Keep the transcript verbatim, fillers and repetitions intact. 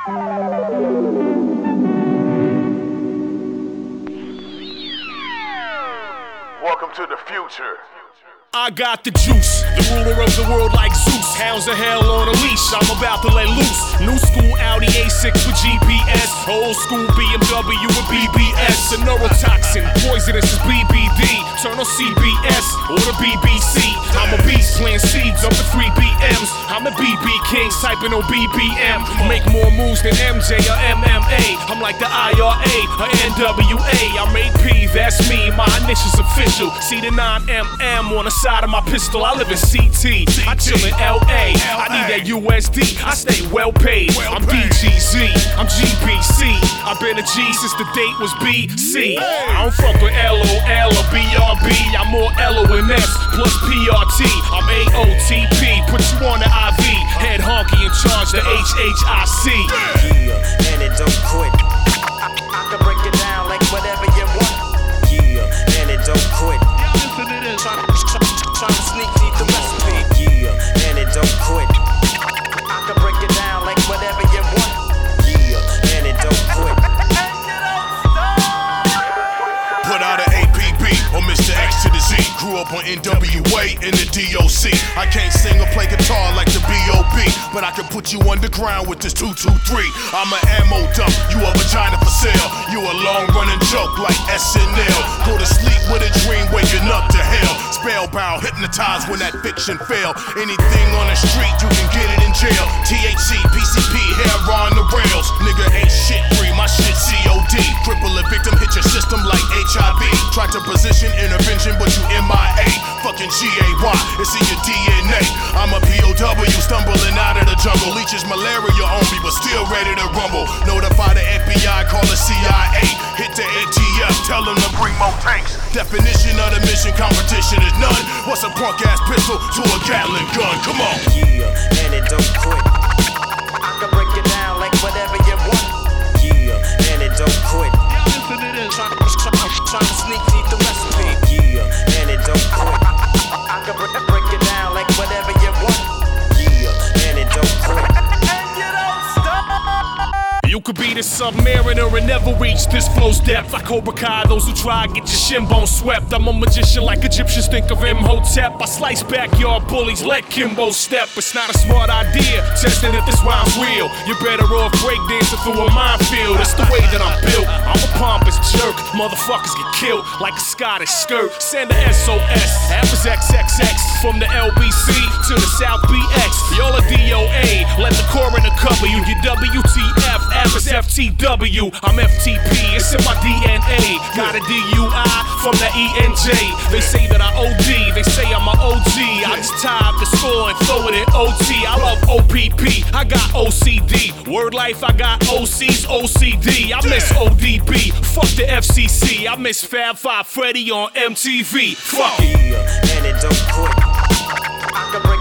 Welcome to the future. I got the juice, the ruler of the world like Zeus. Hounds of hell on a leash, I'm about to let loose. New school Audi A six with G P S. Old school B M W with B B S. A neurotoxin, poisonous is B B D. Turn on C B S or the B B C. I'm a beast playing seeds up at three B Ms. I'm a B B king, typing on B B M. Make more moves than M J or M M A. I'm like the I R A or N W A. I'm A P, that's me, my initials official. See the nine M M on the side of my pistol. I live in C T, I chill in L A. I need that U S D, I stay well paid. I'm D G Z, I'm G B C. I've been a G since the date was B C. I don't fuck with L O L or B R B. I'm more L O N S plus P R T. I'm A O T P, put you on the I V. Head honky in charge, the H H I C. Yeah, and it don't quit. I, I can break it down like whatever you want. Yeah, and it don't quit. Trying try, to sneak me the recipe. Yeah, and it don't quit. I can break it down like whatever you want. Yeah, and it don't quit. Put out an A P B or Mister X to the Z. Grew up on N W A in the D O C. I can't sing or play guitar like the B O B, but I can put you underground with this two two three. I'm an ammo dump, you a vagina for sale. You a long running joke like S N L. Go to sleep with a dream, waking up to hell. Spellbound, hypnotized when that fiction fail. Anything on the street, you can get it in jail. T H C, P C P, hair on the rails. Nigga ain't shit free, my shit C O D. Cripple a victim, hit your system like H I V. Try to position intervention, but you M I A. Fucking G A Y, it's in your D N A. I'm a P O W, stumbling out of the jungle. Leeches malaria on me, but still ready to rumble. Notify the F B I, call the C I A. Hit the A T F, tell them to bring more tanks. Definition of the mission, competition is none. What's a punk ass pistol to a Gatling gun? Come on. Yeah, and it don't quit. I can break it down like whatever you want. Yeah, and it don't quit. Trying try, try to sneak me the recipe. Yeah, and it don't quit. I can break it down like whatever you want. Yeah, and it don't quit. You could be the submariner and never reach this flow's depth. I Cobra Kai those who try, get your shin bone swept. I'm a magician like Egyptians think of Imhotep. I slice backyard bullies, let Kimbo step. It's not a smart idea, testing if this rhyme's real. You're better off breakdancing through a minefield. It's the way that I'm built, I'm a pompous jerk. Motherfuckers get killed like a Scottish skirt. Send the S O S, Apples X X X. From the L B C to the South B X. Y'all are D O A, let the coroner cover you. You W T F, Apples F T W. I'm F T P, it's in my D N A. Got a D U I from the E N J. They say that I O D, they say I'm a O G. I just tie up the score and throw it in O T. I love O P P, I got O C D. Word life, I got O C's O C D. I miss O D B, fuck the F C C. I miss Fab Five Freddy on M T V. Fuck. Yeah, and it don't quit. I can break